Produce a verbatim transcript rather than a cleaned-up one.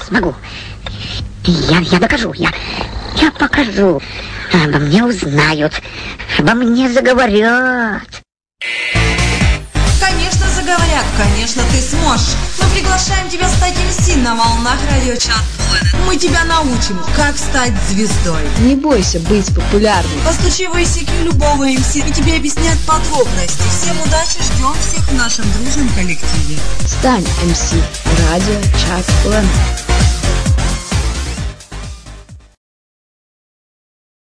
смогу. Я, я докажу, я, я покажу. Обо мне узнают, обо мне заговорят. Конечно, заговорят, конечно, ты сможешь. Мы приглашаем тебя стать эм си на волнах радио Чат Планет. Мы тебя научим, как стать звездой. Не бойся быть популярным. Постучи в ай си кью любого эм си, и тебе объяснят подробности. Всем удачи, ждем всех в нашем дружном коллективе. Стань эм си радио Чат Планет.